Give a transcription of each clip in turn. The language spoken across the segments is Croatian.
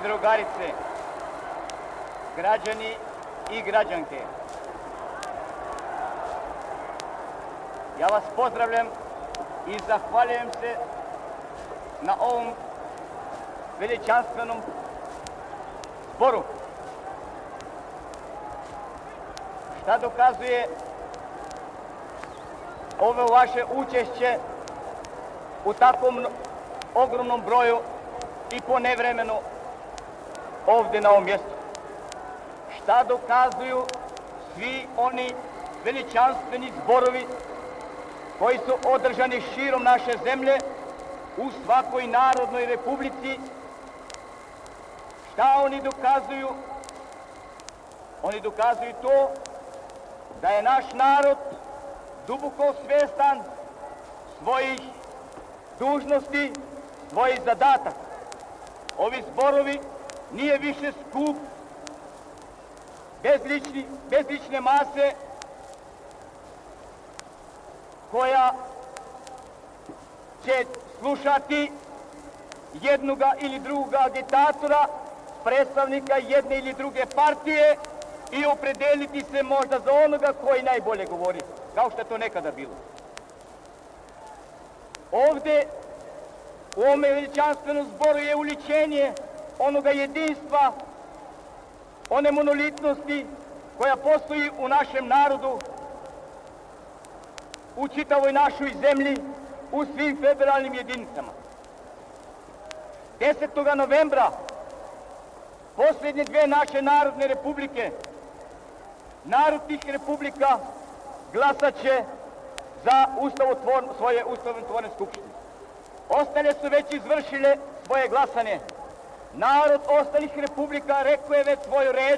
drugarice, građani i građanke. Ja vas pozdravljam i zahvaljujem se na ovom veličanstvenom zboru. Šta dokazuje ovo vaše učešće u takvom ogromnom broju i po nevremenu ovdje na ovom mjestu? Šta dokazuju svi oni veličanstveni zborovi koji su održani širom naše zemlje u svakoj narodnoj republici? Šta oni dokazuju? Oni dokazuju to da je naš narod duboko svjestan svojih dužnosti, svojih zadataka. Ovi zborovi nije više skup bezlične mase koja će slušati jednoga ili druga agitatora, predstavnika jedne ili druge partije i opredeliti se možda za onoga koji najbolje govori, kao što je to nekada bilo. Ovdje u ovome veličanstvenom zboru je uličenje onoga jedinstva, one monolitnosti koja postoji u našem narodu, u čitavoj našoj zemlji, u svim federalnim jedinicama. 10. novembra posljednje dve naše narodne republike, narod tih republika glasat će za svoje ustavotvorne skupštine. Ostale su već izvršile svoje glasanje. Narod ostalih republika rekao je već svoju reč,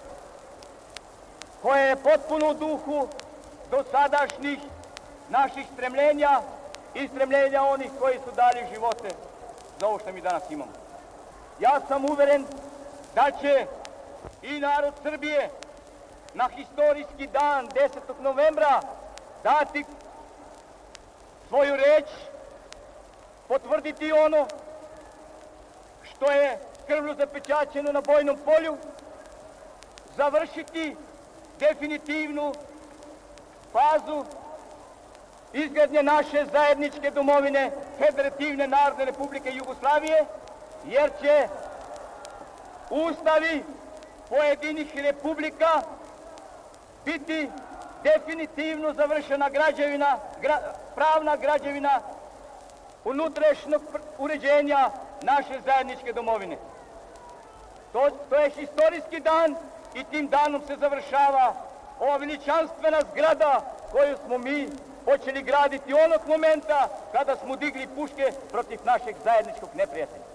koja je potpuno u duhu dosadašnjih naših stremljenja i stremljenja onih koji su dali živote za ovo što mi danas imamo. Ja sam uveren da će i narod Srbije na historijski dan 10. novembra dati svoju reč, potvrditi ono što je krvlju zapečaćeno na bojnom polju, završiti definitivnu fazu izgradnje naše zajedničke domovine Federativne narodne republike Jugoslavije, jer će ustavi pojedinih republika biti definitivno završena građevina, pravna građevina unutrašnjeg uređenja naše zajedničke domovine. To je historijski dan i tim danom se završava ova veličanstvena zgrada koju smo mi počeli graditi onog momenta kada smo digli puške protiv našeg zajedničkog neprijatelja.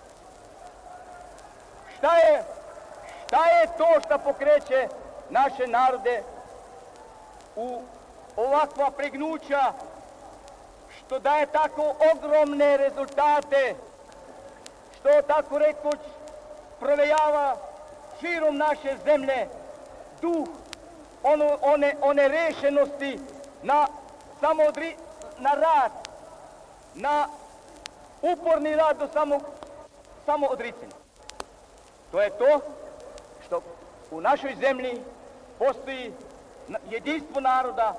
Šta je to što pokreće naše narode u ovakva pregnuća, što daje tako ogromne rezultate, što tako rekoć provejava širom naše zemlje duh one rešenosti na rad, na uporni rad do samo odricanja. To je to što u našoj zemlji postoji jedinstvo naroda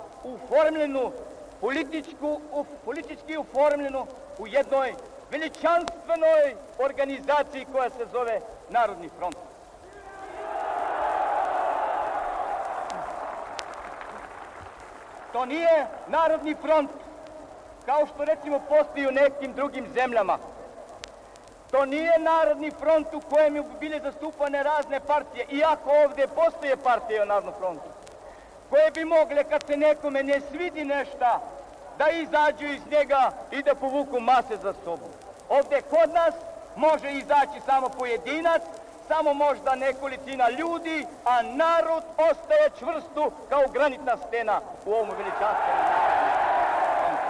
politički uformljeno u jednoj veličanstvenoj organizaciji koja se zove Narodni front. To nije Narodni front kao što recimo postoji u nekim drugim zemljama. To nije Narodni front u kojem bi bile zastupane razne partije, iako ovdje postoje partije u Narodnom frontu, koje bi mogle, kad se nekome ne svidi nešto, da izađu iz njega i da povuku mase za sobom. Ovdje kod nas može izaći samo pojedinac, samo možda nekolicina ljudi, a narod ostaje čvrsto kao granitna stena u ovom veličanstvenom narodu.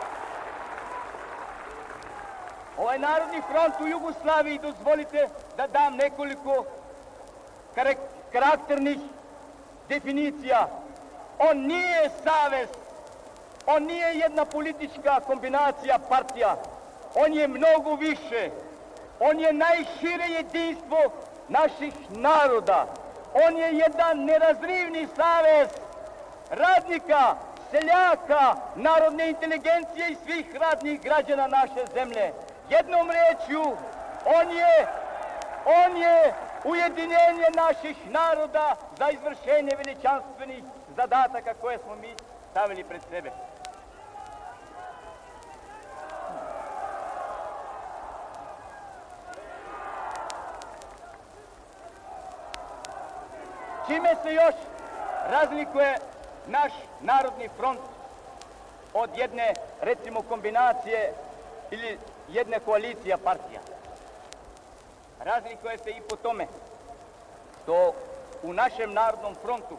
Ovaj Narodni front u Jugoslaviji, dozvolite da dam nekoliko karakternih definicija. On nije savez, on nije jedna politička kombinacija partija, on je mnogo više. On je najšire jedinstvo naših naroda. On je jedan nerazrivni savez radnika, seljaka, narodne inteligencije i svih radnih građana naše zemlje. Jednom rečju, on je ujedinjenje naših naroda za izvršenje veličanstvenih zadataka koje smo mi stavili pred sebe. Čime se još razlikuje naš Narodni front od jedne, recimo, kombinacije ili jedne koalicija partija? Razlikuje se i po tome što u našem Narodnom frontu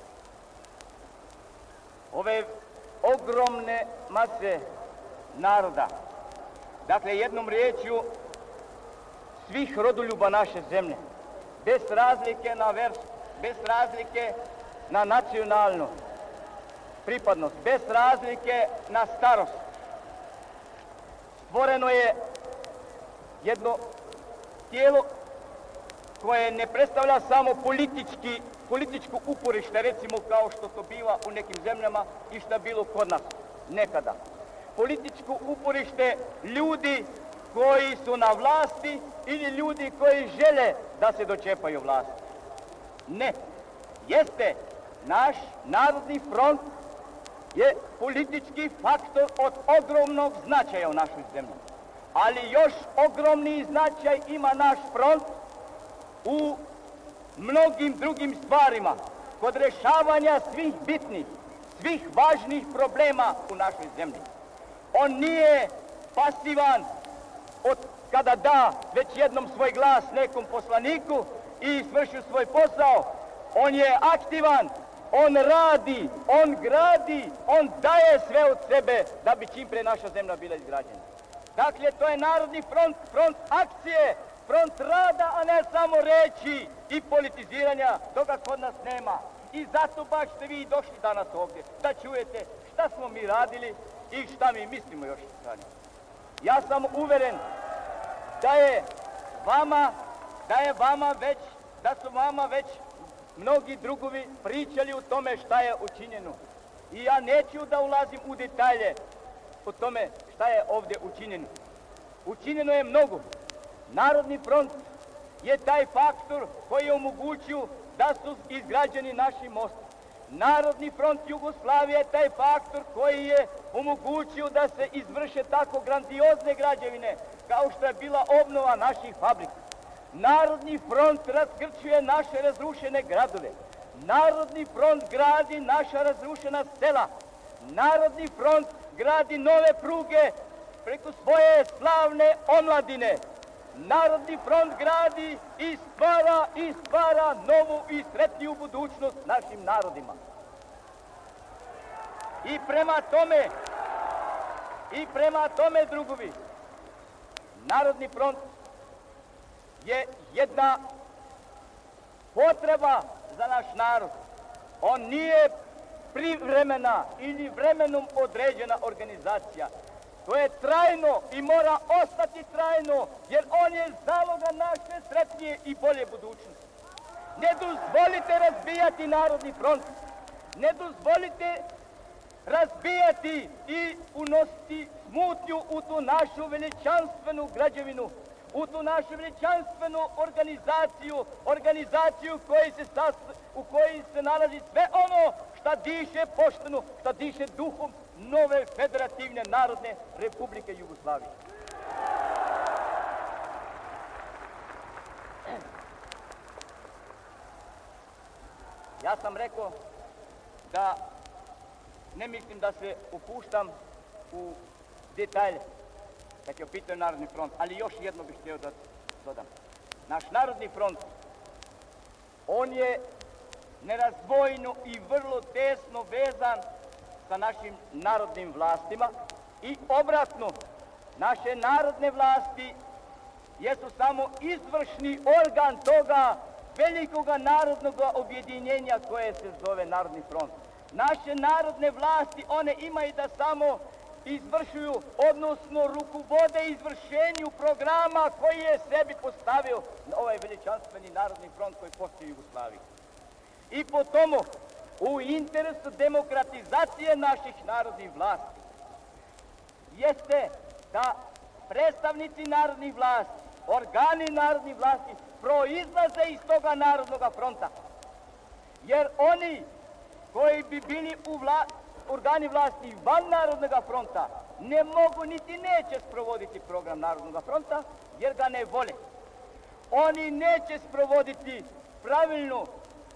ove ogromne mase naroda, dakle jednom riječju svih rodoljuba naše zemlje, bez razlike na versu, bez razlike na nacionalnu pripadnost, bez razlike na starost, stvoreno je jedno tijelo koje ne predstavlja samo političko uporište, recimo kao što to biva u nekim zemljama i što je bilo kod nas nekada. Političko uporište ljudi koji su na vlasti ili ljudi koji žele da se dočepaju vlasti. Ne, jeste, naš Narodni front je politički faktor od ogromnog značaja u našoj zemlji. Ali još ogromni značaj ima naš front u mnogim drugim stvarima, kod rješavanja svih bitnih, svih važnih problema u našoj zemlji. On nije pasivan od kada da već jednom svoj glas nekom poslaniku i svrši svoj posao. On je aktivan, on radi, on gradi, on daje sve od sebe da bi čim pre naša zemlja bila izgrađena. Dakle, to je Narodni front, front akcije, front rada, a ne samo reći i politiziranja. Toga kod nas nema. I zato baš ste vi došli danas ovdje, da čujete šta smo mi radili i šta mi mislimo još raditi. Ja sam uveren da su vama već mnogi drugovi pričali o tome šta je učinjeno. I ja neću da ulazim u detalje o tome šta je ovdje učinjeno. Učinjeno je mnogo. Narodni front je taj faktor koji je omogućio da su izgrađeni naši mosti. Narodni front Jugoslavije je taj faktor koji je omogućio da se izvrše tako grandiozne građevine kao što je bila obnova naših fabrika. Narodni front razgrčuje naše razrušene gradove. Narodni front gradi naša razrušena sela. Narodni front gradi nove pruge preko svoje slavne omladine. Narodni front gradi i stvara novu i sretniju budućnost našim narodima. I prema tome, drugovi, Narodni front je jedna potreba za naš narod. On nije privremena ili vremenom određena organizacija. To je trajno i mora ostati trajno, jer on je zaloga naše sretnije i bolje budućnosti. Ne dozvolite razbijati Narodni front. Ne dozvolite razbijati i unositi smutnju u tu našu veličanstvenu građevinu, u tu našu veličanstvenu organizaciju u kojoj se nalazi sve ono šta diše pošteno, šta diše duhom nove federativne narodne Republike Jugoslavije. Ja sam rekao da ne mislim da se upuštam u detalje kad je u pitanju Narodni front, ali još jedno bih htio da dodam. Naš Narodni front, on je nerazdvojno i vrlo tesno vezan sa našim narodnim vlastima i obratno, naše narodne vlasti jesu samo izvršni organ toga velikoga narodnog objedinjenja koje se zove Narodni front. Naše narodne vlasti, one imaju da samo izvršuju, odnosno rukovode izvršenju programa koji je sebi postavio ovaj veličanstveni narodni front koji postoji u Jugoslaviji. I po tomu, u interesu demokratizacije naših narodnih vlasti, jeste da predstavnici narodnih vlasti, organi narodnih vlasti proizlaze iz toga narodnog fronta. Jer oni koji bi bili organi vlasti van narodnog fronta ne mogu niti neće sprovoditi program narodnog fronta jer ga ne vole. Oni neće sprovoditi pravilno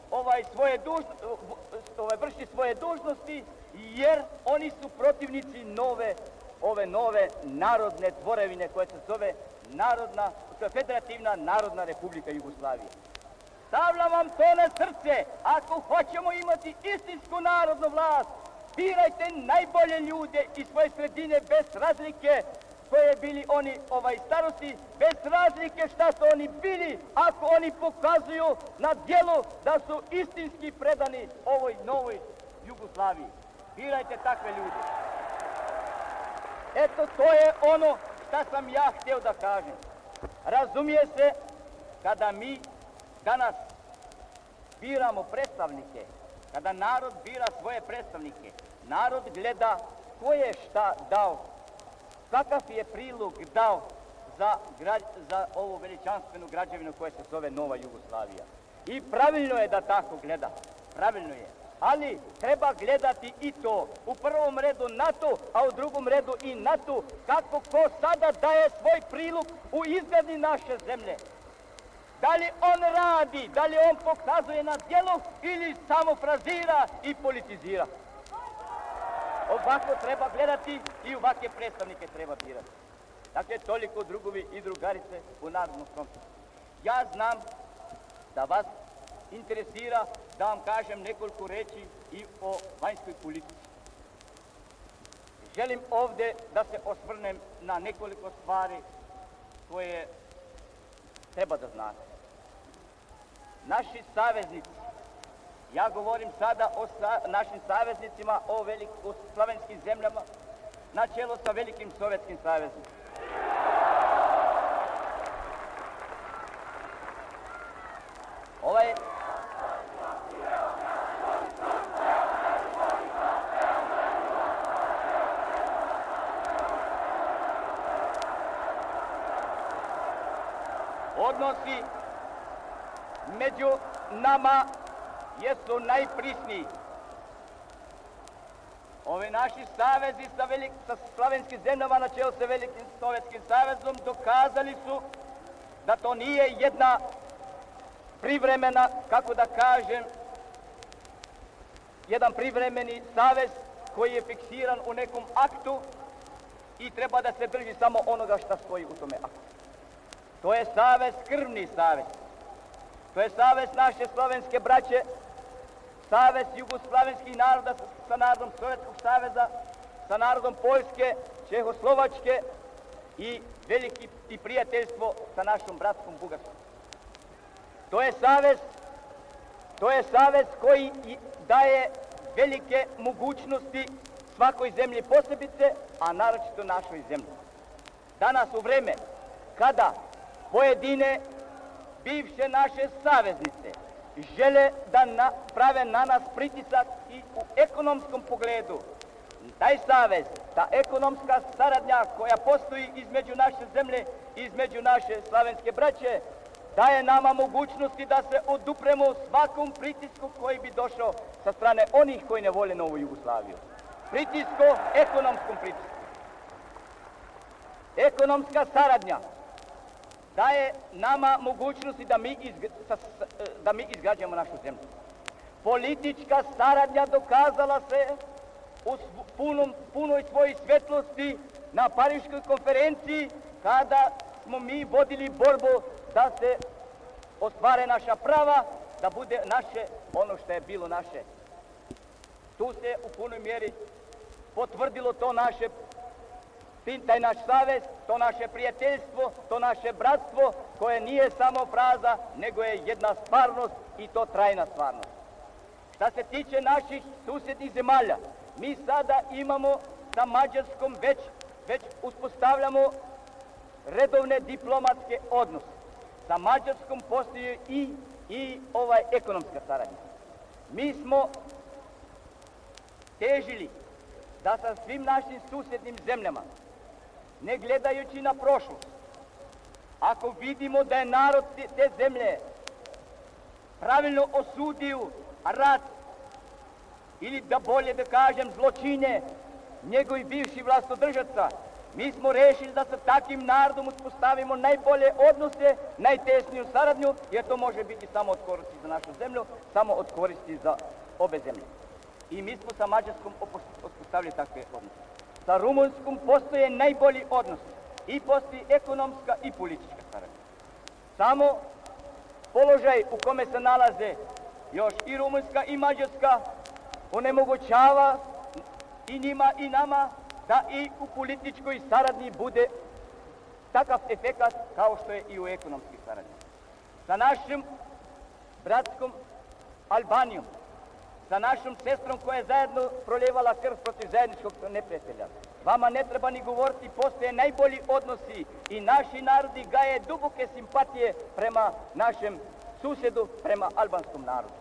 vrši svoje dužnosti jer oni su protivnici ove nove narodne tvorevine koja se zove Federativna Narodna Republika Jugoslavije. Stavljam vam to na srce, ako hoćemo imati istinsku narodnu vlast, birajte najbolje ljude iz svoje sredine bez razlike koje bili oni starosti, bez razlike šta su oni bili, ako oni pokazuju na djelu da su istinski predani ovoj novoj Jugoslaviji. Birajte takve ljude. Eto, to je ono šta sam ja htio da kažem. Razumije se, kada mi danas biramo predstavnike, kada narod bira svoje predstavnike, narod gleda ko je šta dao, kakav je prilog dao za ovu veličanstvenu građevinu koja se zove Nova Jugoslavija. I pravilno je da tako gleda, pravilno je. Ali treba gledati i to, u prvom redu na to, a u drugom redu i na to, kako ko sada daje svoj prilog u izgradi naše zemlje. Da li on radi, da li on pokazuje na djelu ili samo frazira i politizira. Ovako treba gledati i ovakve predstavnike treba birati. Dakle, toliko drugovi i drugarice u Narodnom frontu. Ja znam da vas interesira da vam kažem nekoliko reči i o vanjskoj politici. Želim ovdje da se osvrnem na nekoliko stvari koje treba da znate. Naši saveznici, ja govorim sada o našim saveznicima, o slavenskim zemljama, na čelo sa velikim Sovjetskim savezom. Odnosi među nama jesu najprisniji. Ovi naši savezi sa slavenskim zemljama na čelu sa velikim Sovjetskim savezom dokazali su da to nije jedna privremena, kako da kažem, jedan privremeni savez koji je fiksiran u nekom aktu i treba da se drži samo onoga što stoji u tome aktu. To je savez, krvni savez. To je savez naše slovenske braće, savez jugoslavenskih naroda sa narodom Sovjetskog saveza, sa narodom Poljske, Čehoslovačke i veliki prijateljstvo sa našom bratskom Bugarskom. To je savez koji daje velike mogućnosti svakoj zemlji posebice, a naročito našoj zemlji. Danas u vreme kada pojedine bivše naše saveznice žele da prave na nas pritisak i u ekonomskom pogledu, taj savez, ta ekonomska saradnja koja postoji između naše zemlje i između naše slavenske braće, daje nama mogućnosti da se odupremo svakom pritisku koji bi došao sa strane onih koji ne vole Novu Jugoslaviju. Ekonomskom pritisku. Ekonomska saradnja daje nama mogućnosti da mi izgrađujemo našu zemlju. Politička saradnja dokazala se u punoj svojoj svjetlosti na Pariškoj konferenciji kada smo mi vodili borbu da se ostvare naša prava, da bude naše ono što je bilo naše. Tu se u punoj mjeri potvrdilo to taj naš savez, to naše prijateljstvo, to naše bratstvo koje nije samo fraza, nego je jedna stvarnost i to trajna stvarnost. Šta se tiče naših susjednih zemalja, mi sada imamo sa Mađarskom već uspostavljamo redovne diplomatske odnose. Sa Mađarskom postoji i ekonomska saradnja. Mi smo težili da sa svim našim susjednim zemljama, ne gledajući na prošlost, ako vidimo da je narod te zemlje pravilno osudio rat ili da bolje da kažem zločine njegovih bivših vlastodržaca, mi smo rešili da sa takvim narodom uspostavimo najbolje odnose, najtesniju saradnju, jer to može biti samo od koristi za našu zemlju, samo od koristi za obe zemlje. I mi smo sa Mađarskom uspostavili takve odnose. Sa Rumunjskom postoje najbolji odnos i postoji ekonomska i politička saradnja. Samo položaj u kome se nalaze još i Rumunjska i Mađarska onemogućava i njima i nama da i u političkoj saradnji bude takav efekat kao što je i u ekonomskoj saradnji. Sa našim bratskom Albanijom, sa našom sestrom koja je zajedno proljevala krv protiv zajedničkog neprijatelja. Vama ne treba ni govoriti, postoje najbolji odnosi i naši narodi gaje duboke simpatije prema našem susjedu, prema albanskom narodu.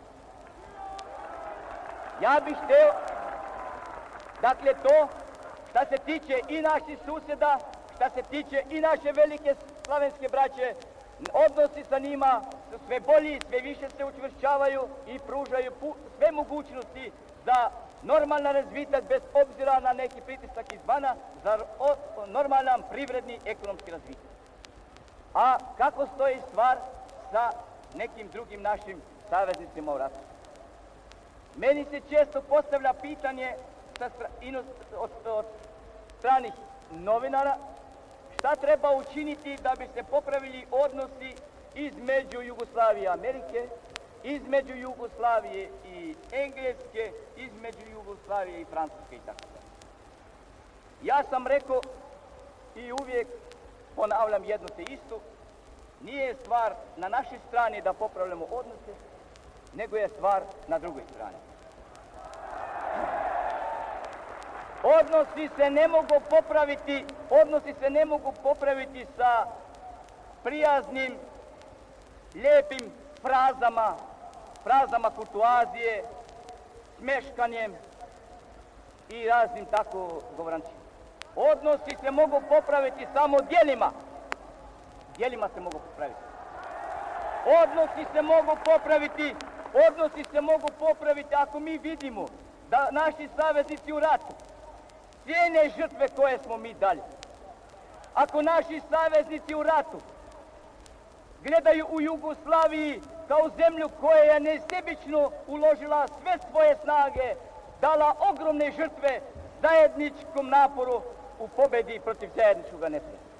Ja bih hteo, dakle to, šta se tiče i naših susjeda, šta se tiče i naše velike slavenske braće, odnosi sa njima su sve bolji, sve više se učvršćavaju i pružaju sve mogućnosti za normalan razvitak bez obzira na neki pritisak izvana, za normalan privredni ekonomski razvitak. A kako stoji stvar sa nekim drugim našim saveznicima u ratu? Meni se često postavlja pitanje od stranih novinara šta treba učiniti da bi se popravili odnosi između Jugoslavije i Amerike, između Jugoslavije i Engleske, između Jugoslavije i Francuske i tako dalje. Ja sam rekao i uvijek ponavljam jedno te isto, nije stvar na našoj strani da popravljamo odnose, nego je stvar na drugoj strani. Odnosi se ne mogu popraviti sa prijaznim, lijepim frazama kurtoazije, smeškanjem i raznim tako govorančima. Odnosi se mogu popraviti samo djelima. Djelima se mogu popraviti. Odnosi se mogu popraviti ako mi vidimo da naši saveznici u ratu cijene žrtve koje smo mi dali. Ako naši saveznici u ratu gledaju u Jugoslaviji kao zemlju koja je nesebično uložila sve svoje snage, dala ogromne žrtve zajedničkom naporu u pobedi protiv zajedničkog neprijatelja.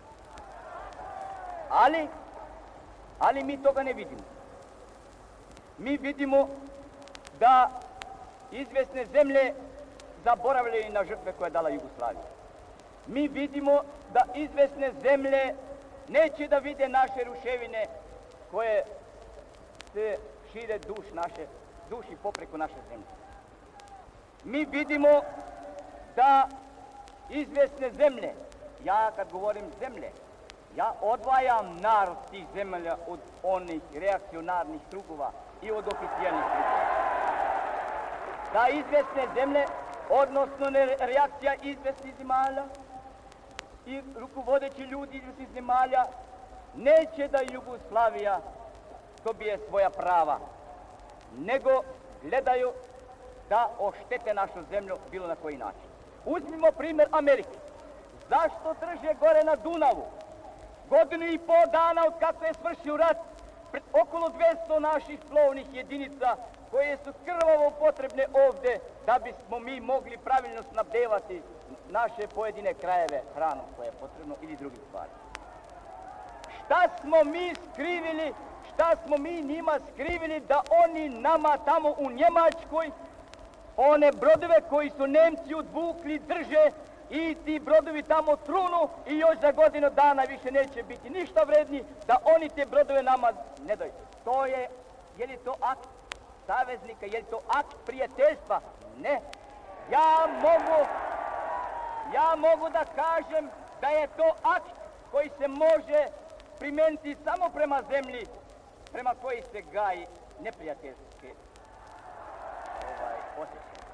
Ali mi toga ne vidimo. Mi vidimo da izvesne zemlje zaboravljaju na žrtve koje je dala Jugoslavija. Mi vidimo da izvesne zemlje neće da vide naše ruševine koje se šire duši popreko naše zemlje. Mi vidimo da izvesne zemlje, ja kad govorim zemlje, ja odvajam narod tih zemalja od onih reakcionarnih krugova i od oficijalnih krugova. Da izvesne zemlje, odnosno reakcija izvesnih zemalja i rukovodeći ljudi izvesnih zemalja, neće da Jugoslavija dobije svoja prava, nego gledaju da oštete našu zemlju bilo na koji način. Uzmimo primjer Amerike. Zašto drže gore na Dunavu 1,5 dana od kako je svršio rat okolo 200 naših plovnih jedinica koje su krvavo potrebne ovdje da bismo mi mogli pravilno snabdevati naše pojedine krajeve hranom koja je potrebno ili drugim stvarima. Šta smo mi skrivili, šta smo mi njima skrivili da oni nama tamo u Njemačkoj one brodove koji su Nemci odvukli drže i ti brodovi tamo trunu i još za godinu dana više neće biti ništa vredni da oni te brodove nama ne daju. To je li to akt saveznika, je li to akt prijateljstva? Ne. Ja mogu da kažem da je to akt koji se može primeniti samo prema zemlji prema koji se gaji neprijateljske osjećaje.